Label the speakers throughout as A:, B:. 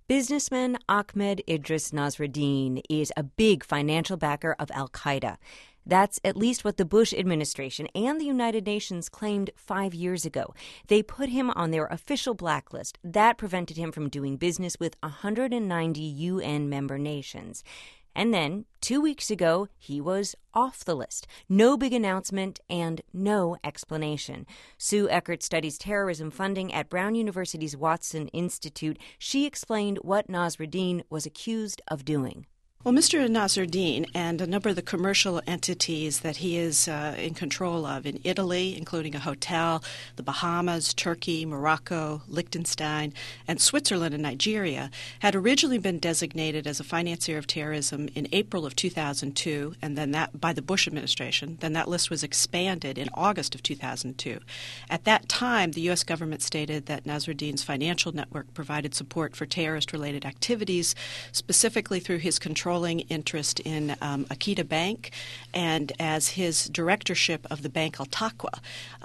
A: Businessman Ahmed Idris Nasruddin is a big financial backer of al-Qaeda. That's at least what the Bush administration and the United Nations claimed 5 years ago. They put him on their official blacklist. That prevented him from doing business with 190 UN member nations. And then, 2 weeks ago, he was off the list. No big announcement and no explanation. Sue Eckert studies terrorism funding at Brown University's Watson Institute. She explained what Nasruddin was accused of doing.
B: Well, Mr. Nasruddin and a number of the commercial entities that he is in control of in Italy, including a hotel, the Bahamas, Turkey, Morocco, Liechtenstein, and Switzerland and Nigeria, had originally been designated as a financier of terrorism in April of 2002, and then that by the Bush administration. Then that list was expanded in August of 2002. At that time, the U.S. government stated that Nasruddin's financial network provided support for terrorist-related activities, specifically through his controlling interest in Akita Bank and as his directorship of the bank Al-Taqwa.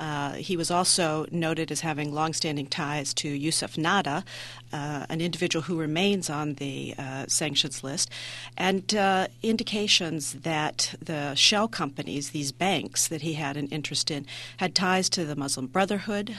B: He was also noted as having longstanding ties to Yusuf Nada, an individual who remains on the sanctions list, and indications that the shell companies, these banks that he had an interest in, had ties to the Muslim Brotherhood,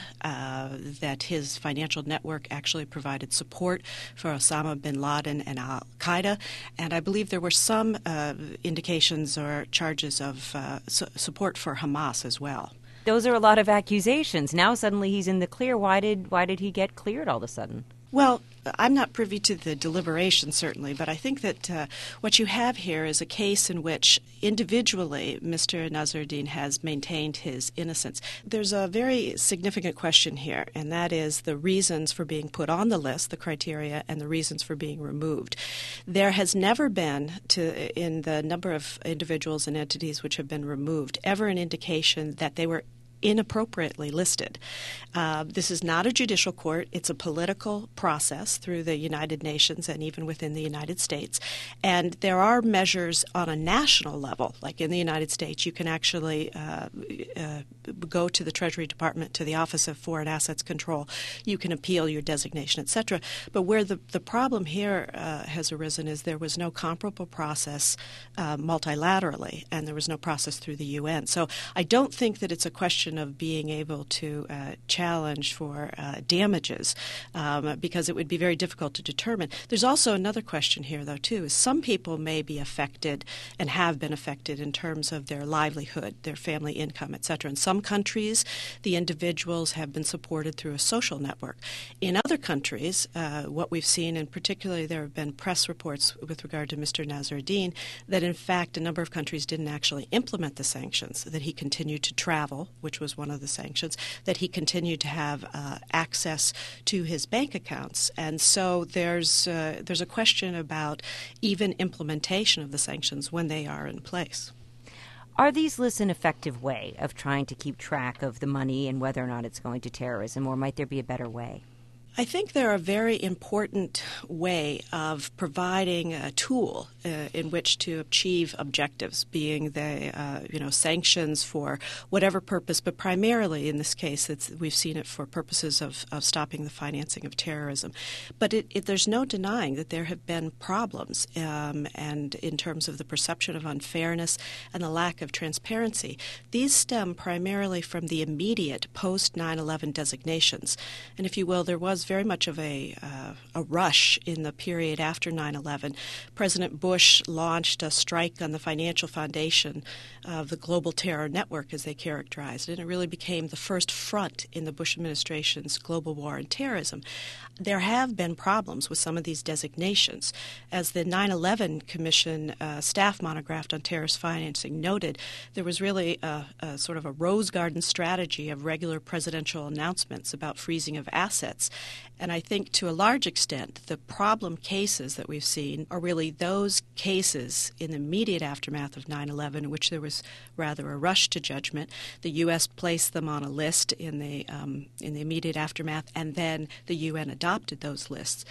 B: that his financial network actually provided support for Osama bin Laden and al-Qaeda, and I believe there were some indications or charges of support for Hamas as well.
A: Those are a lot of accusations. Now suddenly he's in the clear. Why did he get cleared all of a sudden?
B: Well, I'm not privy to the deliberation, certainly, but I think that what you have here is a case in which individually Mr. Nasruddin has maintained his innocence. There's a very significant question here, and that is the reasons for being put on the list, the criteria, and the reasons for being removed. There has never been, in the number of individuals and entities which have been removed, ever an indication that they were inappropriately listed. This is not a judicial court. It's a political process through the United Nations and even within the United States. And there are measures on a national level, like in the United States, you can actually go to the Treasury Department, to the Office of Foreign Assets Control. You can appeal your designation, etc. But where the problem here has arisen is there was no comparable process multilaterally, and there was no process through the UN. So I don't think that it's a question of being able to challenge for damages because it would be very difficult to determine. There's also another question here, though, too, is some people may be affected and have been affected in terms of their livelihood, their family income, etc. In some countries, the individuals have been supported through a social network. In other countries, what we've seen, and particularly there have been press reports with regard to Mr. Nasruddin, that in fact a number of countries didn't actually implement the sanctions, that he continued to travel, which was one of the sanctions, that he continued to have access to his bank accounts. And so there's a question about even implementation of the sanctions when they are in place.
A: Are these lists an effective way of trying to keep track of the money and whether or not it's going to terrorism, or might there be a better way?
B: I think they're a very important way of providing a tool in which to achieve objectives, being the sanctions for whatever purpose, but primarily in this case we've seen it for purposes of stopping the financing of terrorism. But there's no denying that there have been problems, and in terms of the perception of unfairness and the lack of transparency. These stem primarily from the immediate post-9/11 designations, and if you will, there was very much of a rush in the period after 9/11. President Bush launched a strike on the financial foundation of the global terror network, as they characterized it, and it really became the first front in the Bush administration's global war on terrorism. There have been problems with some of these designations. As the 9/11 Commission staff monograph on terrorist financing noted, there was really a sort of a rose garden strategy of regular presidential announcements about freezing of assets. And I think to a large extent, the problem cases that we've seen are really those cases in the immediate aftermath of 9/11 in which there was rather a rush to judgment. The U.S. placed them on a list in the immediate aftermath, and then the UN adopted those lists.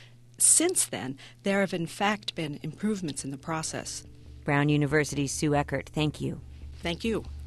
B: Since then, there have in fact been improvements in the process.
A: Brown University's Sue Eckert, thank you.
B: Thank you.